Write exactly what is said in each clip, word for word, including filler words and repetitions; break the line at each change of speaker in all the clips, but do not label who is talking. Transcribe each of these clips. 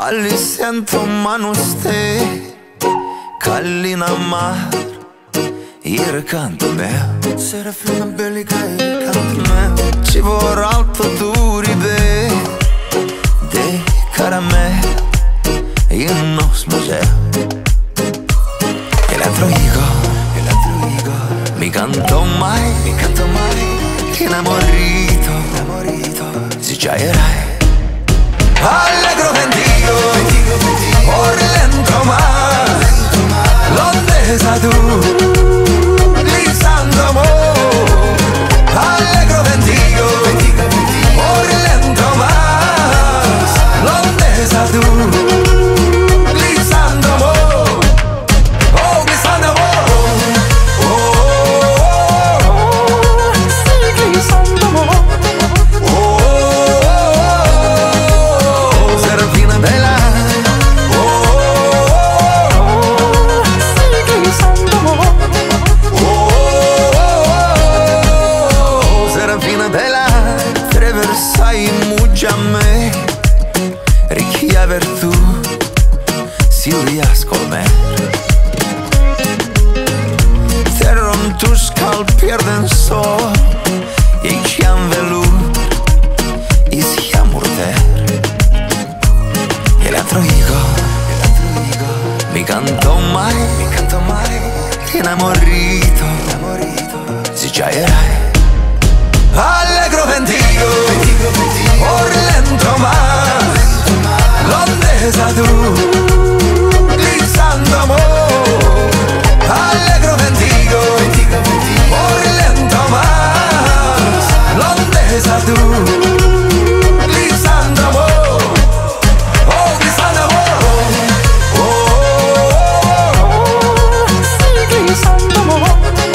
Alle sento ma non stai Callina mar Il canto mio Serafina bellica il canto mio Ci vorrà alto duri be De caramel Io non museo E l'altro higo E l'altro higo Mi canto mai Mi canto mai Innamorito Innamorito Si già erai Allegro ventigo, por lento mar, l'ondesa tu, lisando amor. Allegro ventigo, por lento mar, l'ondesa tu, lisando amor. Oh, lisando amor. Oh, oh, oh, oh, sí, lisando amor. Richiaver tu Silvia Scolmer Terron tu skal pierden så Jeg kjem velut Is jamurter El altro higo Mi canto mai Mi canto mai Innamorito Si già erai Allegro ventigo Por lento mar L'ondesa tu Lisando amor Allegro ventigo Por lento mar L'ondesa tu Lisando amor Oh, lisando amor Oh, oh, oh, oh Sí, lisando amor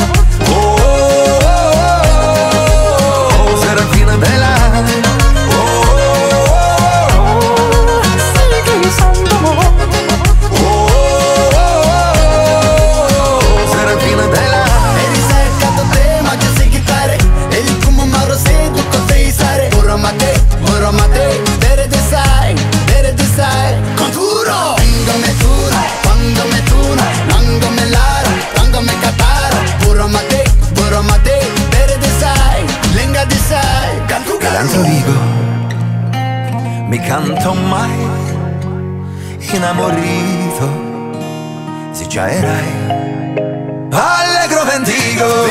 Mi canto mai Innamorito Si già erai Allegro ventigo